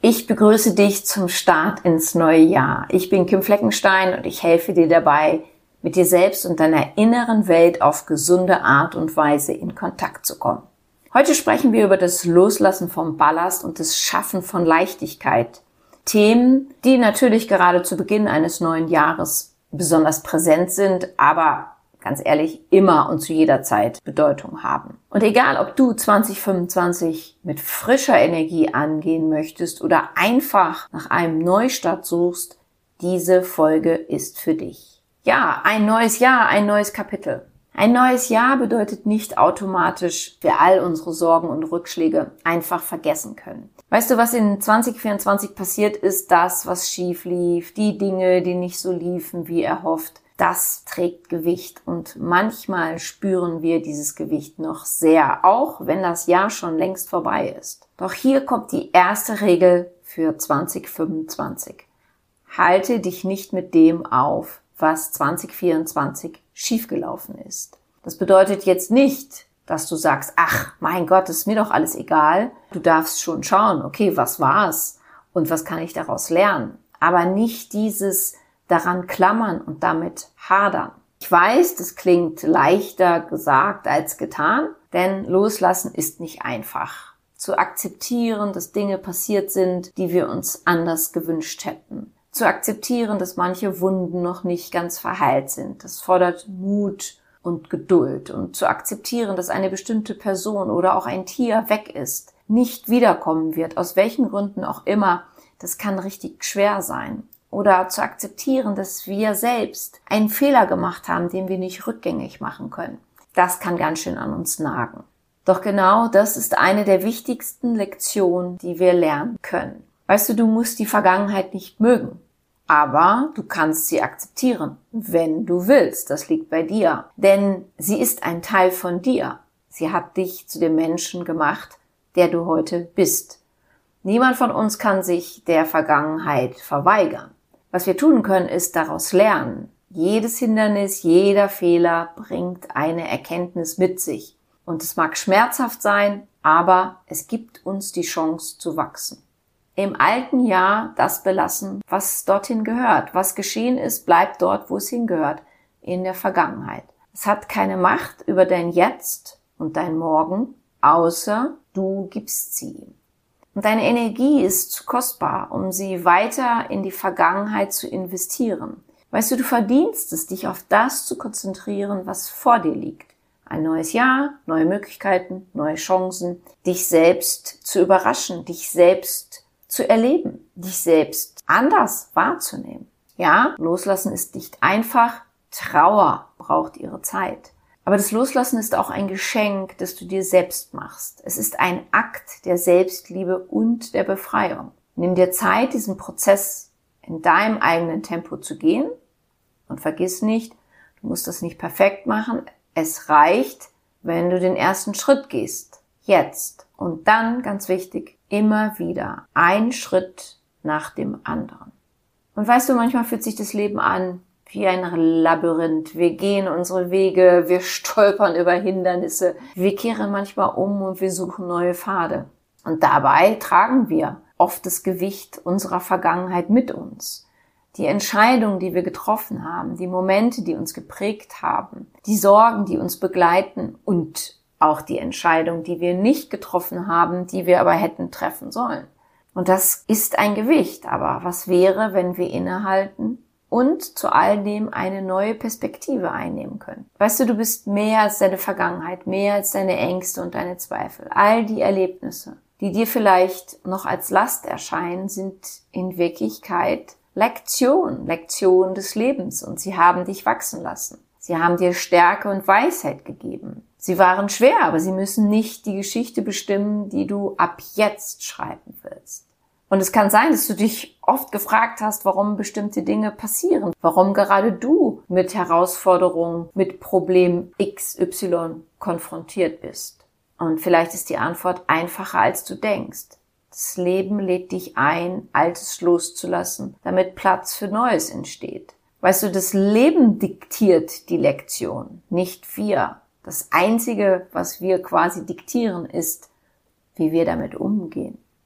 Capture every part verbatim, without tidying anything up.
Ich begrüße dich zum Start ins neue Jahr. Ich bin Kim Fleckenstein und ich helfe dir dabei, mit dir selbst und deiner inneren Welt auf gesunde Art und Weise in Kontakt zu kommen. Heute sprechen wir über das Loslassen vom Ballast und das Schaffen von Leichtigkeit. Themen, die natürlich gerade zu Beginn eines neuen Jahres besonders präsent sind, aber ganz ehrlich, immer und zu jeder Zeit Bedeutung haben. Und egal, ob du zwanzig fünfundzwanzig mit frischer Energie angehen möchtest oder einfach nach einem Neustart suchst, diese Folge ist für dich. Ja, ein neues Jahr, ein neues Kapitel. Ein neues Jahr bedeutet nicht automatisch, wir all unsere Sorgen und Rückschläge einfach vergessen können. Weißt du, was in zwanzig vierundzwanzig passiert ist, das, was schief lief, die Dinge, die nicht so liefen, wie erhofft, das trägt Gewicht und manchmal spüren wir dieses Gewicht noch sehr, auch wenn das Jahr schon längst vorbei ist. Doch hier kommt die erste Regel für zwanzig fünfundzwanzig. Halte dich nicht mit dem auf, was zwanzig vierundzwanzig schiefgelaufen ist. Das bedeutet jetzt nicht, dass du sagst, ach, mein Gott, ist mir doch alles egal. Du darfst schon schauen, okay, was war's und was kann ich daraus lernen? Aber nicht dieses daran klammern und damit hadern. Ich weiß, das klingt leichter gesagt als getan, denn loslassen ist nicht einfach. Zu akzeptieren, dass Dinge passiert sind, die wir uns anders gewünscht hätten. Zu akzeptieren, dass manche Wunden noch nicht ganz verheilt sind. Das fordert Mut und Geduld. Und zu akzeptieren, dass eine bestimmte Person oder auch ein Tier weg ist, nicht wiederkommen wird, aus welchen Gründen auch immer, das kann richtig schwer sein. Oder zu akzeptieren, dass wir selbst einen Fehler gemacht haben, den wir nicht rückgängig machen können. Das kann ganz schön an uns nagen. Doch genau das ist eine der wichtigsten Lektionen, die wir lernen können. Weißt du, du musst die Vergangenheit nicht mögen, aber du kannst sie akzeptieren, wenn du willst. Das liegt bei dir, denn sie ist ein Teil von dir. Sie hat dich zu dem Menschen gemacht, der du heute bist. Niemand von uns kann sich der Vergangenheit verweigern. Was wir tun können, ist daraus lernen. Jedes Hindernis, jeder Fehler bringt eine Erkenntnis mit sich. Und es mag schmerzhaft sein, aber es gibt uns die Chance zu wachsen. Im alten Jahr das belassen, was dorthin gehört. Was geschehen ist, bleibt dort, wo es hingehört, in der Vergangenheit. Es hat keine Macht über dein Jetzt und dein Morgen, außer du gibst sie ihm. Und deine Energie ist zu kostbar, um sie weiter in die Vergangenheit zu investieren. Weißt du, du verdienst es, dich auf das zu konzentrieren, was vor dir liegt. Ein neues Jahr, neue Möglichkeiten, neue Chancen, dich selbst zu überraschen, dich selbst zu erleben, dich selbst anders wahrzunehmen. Ja, loslassen ist nicht einfach, Trauer braucht ihre Zeit. Aber das Loslassen ist auch ein Geschenk, das du dir selbst machst. Es ist ein Akt der Selbstliebe und der Befreiung. Nimm dir Zeit, diesen Prozess in deinem eigenen Tempo zu gehen. Und vergiss nicht, du musst das nicht perfekt machen. Es reicht, wenn du den ersten Schritt gehst. Jetzt. Und dann, ganz wichtig, immer wieder ein Schritt nach dem anderen. Und weißt du, manchmal fühlt sich das Leben an wie ein Labyrinth. Wir gehen unsere Wege, wir stolpern über Hindernisse, wir kehren manchmal um und wir suchen neue Pfade. Und dabei tragen wir oft das Gewicht unserer Vergangenheit mit uns. Die Entscheidungen, die wir getroffen haben, die Momente, die uns geprägt haben, die Sorgen, die uns begleiten und auch die Entscheidungen, die wir nicht getroffen haben, die wir aber hätten treffen sollen. Und das ist ein Gewicht. Aber was wäre, wenn wir innehalten und zu all dem eine neue Perspektive einnehmen können? Weißt du, du bist mehr als deine Vergangenheit, mehr als deine Ängste und deine Zweifel. All die Erlebnisse, die dir vielleicht noch als Last erscheinen, sind in Wirklichkeit Lektionen, Lektionen des Lebens und sie haben dich wachsen lassen. Sie haben dir Stärke und Weisheit gegeben. Sie waren schwer, aber sie müssen nicht die Geschichte bestimmen, die du ab jetzt schreiben willst. Und es kann sein, dass du dich oft gefragt hast, warum bestimmte Dinge passieren, warum gerade du mit Herausforderungen, mit Problem X Y konfrontiert bist. Und vielleicht ist die Antwort einfacher, als du denkst. Das Leben lädt dich ein, Altes loszulassen, damit Platz für Neues entsteht. Weißt du, das Leben diktiert die Lektion, nicht wir. Das Einzige, was wir quasi diktieren, ist, wie wir damit umgehen.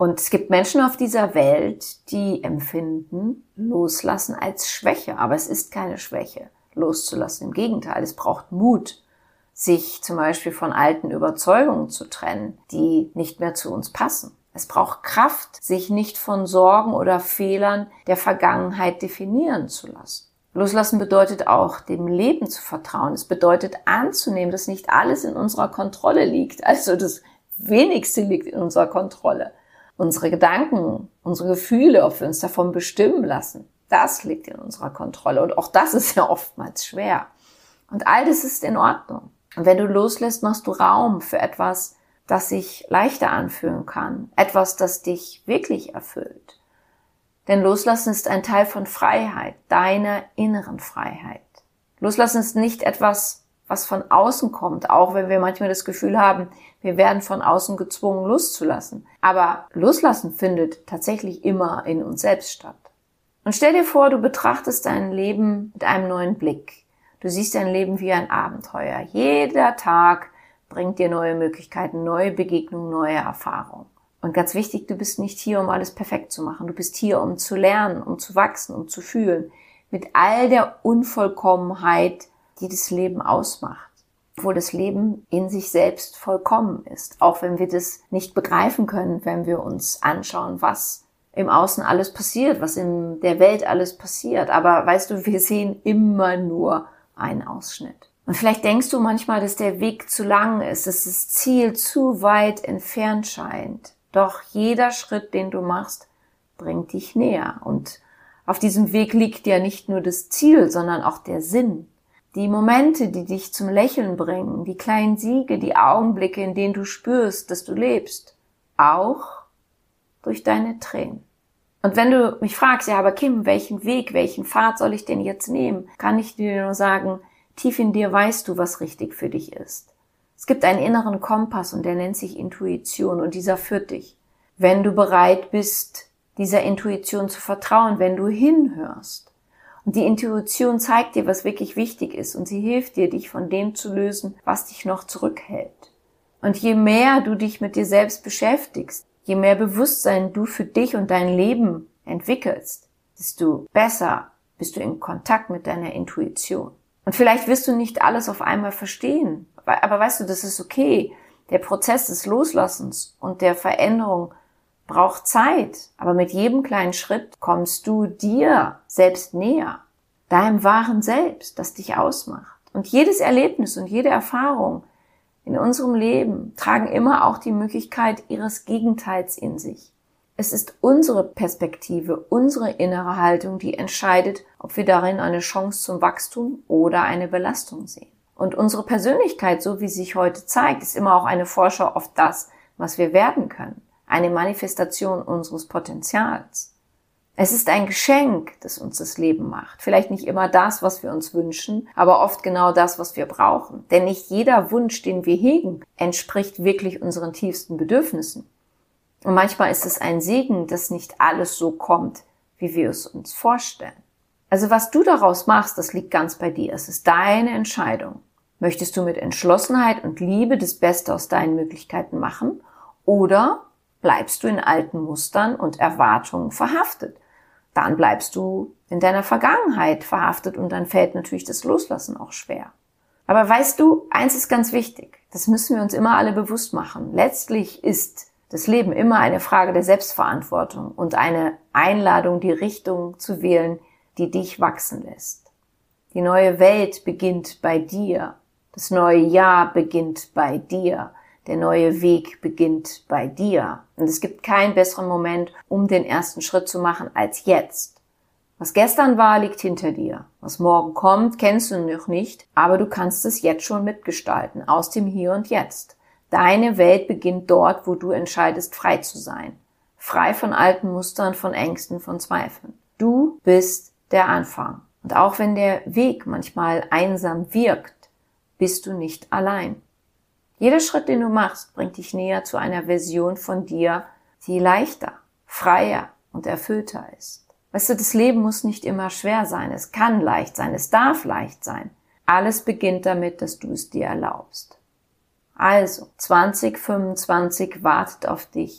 Und es gibt Menschen auf dieser Welt, die empfinden Loslassen als Schwäche. Aber es ist keine Schwäche, loszulassen. Im Gegenteil, es braucht Mut, sich zum Beispiel von alten Überzeugungen zu trennen, die nicht mehr zu uns passen. Es braucht Kraft, sich nicht von Sorgen oder Fehlern der Vergangenheit definieren zu lassen. Loslassen bedeutet auch, dem Leben zu vertrauen. Es bedeutet anzunehmen, dass nicht alles in unserer Kontrolle liegt. Also das Wenigste liegt in unserer Kontrolle. Unsere Gedanken, unsere Gefühle, ob wir uns davon bestimmen lassen, das liegt in unserer Kontrolle. Und auch das ist ja oftmals schwer. Und all das ist in Ordnung. Und wenn du loslässt, machst du Raum für etwas, das sich leichter anfühlen kann. Etwas, das dich wirklich erfüllt. Denn Loslassen ist ein Teil von Freiheit, deiner inneren Freiheit. Loslassen ist nicht etwas, was von außen kommt, auch wenn wir manchmal das Gefühl haben, wir werden von außen gezwungen, loszulassen. Aber Loslassen findet tatsächlich immer in uns selbst statt. Und stell dir vor, du betrachtest dein Leben mit einem neuen Blick. Du siehst dein Leben wie ein Abenteuer. Jeder Tag bringt dir neue Möglichkeiten, neue Begegnungen, neue Erfahrungen. Und ganz wichtig, du bist nicht hier, um alles perfekt zu machen. Du bist hier, um zu lernen, um zu wachsen, um zu fühlen. Mit all der Unvollkommenheit, die das Leben ausmacht. Obwohl das Leben in sich selbst vollkommen ist. Auch wenn wir das nicht begreifen können, wenn wir uns anschauen, was im Außen alles passiert, was in der Welt alles passiert. Aber weißt du, wir sehen immer nur einen Ausschnitt. Und vielleicht denkst du manchmal, dass der Weg zu lang ist, dass das Ziel zu weit entfernt scheint. Doch jeder Schritt, den du machst, bringt dich näher. Und auf diesem Weg liegt ja nicht nur das Ziel, sondern auch der Sinn. Die Momente, die dich zum Lächeln bringen, die kleinen Siege, die Augenblicke, in denen du spürst, dass du lebst. Auch durch deine Tränen. Und wenn du mich fragst, ja, aber Kim, welchen Weg, welchen Pfad soll ich denn jetzt nehmen? Kann ich dir nur sagen, tief in dir weißt du, was richtig für dich ist. Es gibt einen inneren Kompass und der nennt sich Intuition und dieser führt dich. Wenn du bereit bist, dieser Intuition zu vertrauen, wenn du hinhörst. Und die Intuition zeigt dir, was wirklich wichtig ist und sie hilft dir, dich von dem zu lösen, was dich noch zurückhält. Und je mehr du dich mit dir selbst beschäftigst, je mehr Bewusstsein du für dich und dein Leben entwickelst, desto besser bist du in Kontakt mit deiner Intuition. Und vielleicht wirst du nicht alles auf einmal verstehen, aber weißt du, das ist okay. Der Prozess des Loslassens und der Veränderung braucht Zeit, aber mit jedem kleinen Schritt kommst du dir selbst näher, deinem wahren Selbst, das dich ausmacht. Und jedes Erlebnis und jede Erfahrung in unserem Leben tragen immer auch die Möglichkeit ihres Gegenteils in sich. Es ist unsere Perspektive, unsere innere Haltung, die entscheidet, ob wir darin eine Chance zum Wachstum oder eine Belastung sehen. Und unsere Persönlichkeit, so wie sie sich heute zeigt, ist immer auch eine Vorschau auf das, was wir werden können. Eine Manifestation unseres Potenzials. Es ist ein Geschenk, das uns das Leben macht. Vielleicht nicht immer das, was wir uns wünschen, aber oft genau das, was wir brauchen. Denn nicht jeder Wunsch, den wir hegen, entspricht wirklich unseren tiefsten Bedürfnissen. Und manchmal ist es ein Segen, dass nicht alles so kommt, wie wir es uns vorstellen. Also was du daraus machst, das liegt ganz bei dir. Es ist deine Entscheidung. Möchtest du mit Entschlossenheit und Liebe das Beste aus deinen Möglichkeiten machen? Oder bleibst du in alten Mustern und Erwartungen verhaftet? Dann bleibst du in deiner Vergangenheit verhaftet und dann fällt natürlich das Loslassen auch schwer. Aber weißt du, eins ist ganz wichtig. Das müssen wir uns immer alle bewusst machen. Letztlich ist das Leben immer eine Frage der Selbstverantwortung und eine Einladung, die Richtung zu wählen, die dich wachsen lässt. Die neue Welt beginnt bei dir. Das neue Jahr beginnt bei dir. Der neue Weg beginnt bei dir. Und es gibt keinen besseren Moment, um den ersten Schritt zu machen, als jetzt. Was gestern war, liegt hinter dir. Was morgen kommt, kennst du noch nicht, aber du kannst es jetzt schon mitgestalten, aus dem Hier und Jetzt. Deine Welt beginnt dort, wo du entscheidest, frei zu sein. Frei von alten Mustern, von Ängsten, von Zweifeln. Du bist der Anfang. Und auch wenn der Weg manchmal einsam wirkt, bist du nicht allein. Jeder Schritt, den du machst, bringt dich näher zu einer Version von dir, die leichter, freier und erfüllter ist. Weißt du, das Leben muss nicht immer schwer sein. Es kann leicht sein, es darf leicht sein. Alles beginnt damit, dass du es dir erlaubst. Also, zwanzig fünfundzwanzig wartet auf dich.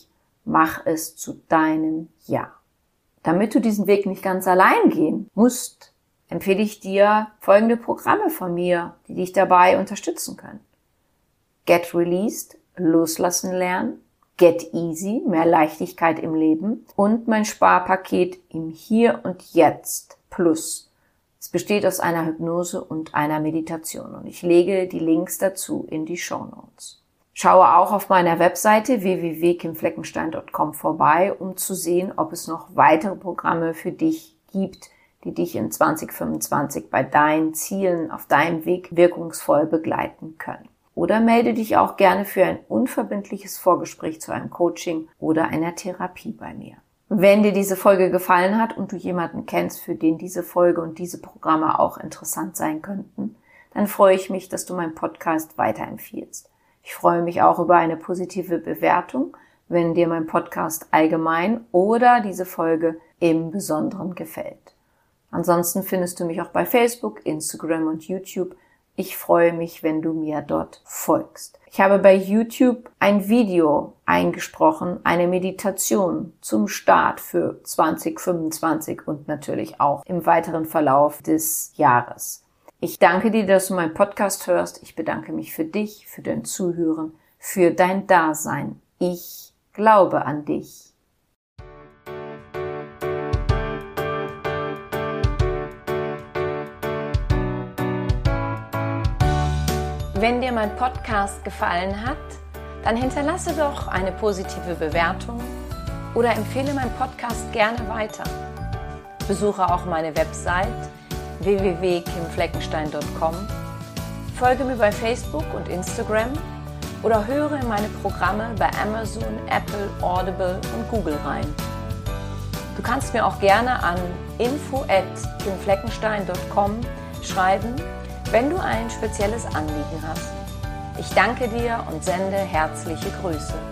Mach es zu deinem Ja. Damit du diesen Weg nicht ganz allein gehen musst, empfehle ich dir folgende Programme von mir, die dich dabei unterstützen können. Get Released, Loslassen lernen, Get Easy, mehr Leichtigkeit im Leben und mein Sparpaket im Hier und Jetzt Plus. Es besteht aus einer Hypnose und einer Meditation und ich lege die Links dazu in die Shownotes. Schaue auch auf meiner Webseite w w w punkt kim fleckenstein punkt com vorbei, um zu sehen, ob es noch weitere Programme für dich gibt, die dich in zwanzig fünfundzwanzig bei deinen Zielen auf deinem Weg wirkungsvoll begleiten können. Oder melde dich auch gerne für ein unverbindliches Vorgespräch zu einem Coaching oder einer Therapie bei mir. Wenn dir diese Folge gefallen hat und du jemanden kennst, für den diese Folge und diese Programme auch interessant sein könnten, dann freue ich mich, dass du meinen Podcast weiterempfiehlst. Ich freue mich auch über eine positive Bewertung, wenn dir mein Podcast allgemein oder diese Folge im Besonderen gefällt. Ansonsten findest du mich auch bei Facebook, Instagram und YouTube. Ich freue mich, wenn du mir dort folgst. Ich habe bei YouTube ein Video eingesprochen, eine Meditation zum Start für zwanzig fünfundzwanzig und natürlich auch im weiteren Verlauf des Jahres. Ich danke dir, dass du meinen Podcast hörst. Ich bedanke mich für dich, für dein Zuhören, für dein Dasein. Ich glaube an dich. Wenn dir mein Podcast gefallen hat, dann hinterlasse doch eine positive Bewertung oder empfehle meinen Podcast gerne weiter. Besuche auch meine Website w w w punkt kim fleckenstein punkt com, folge mir bei Facebook und Instagram oder höre in meine Programme bei Amazon, Apple, Audible und Google rein. Du kannst mir auch gerne an info at kim fleckenstein punkt com schreiben, wenn du ein spezielles Anliegen hast. Ich danke dir und sende herzliche Grüße.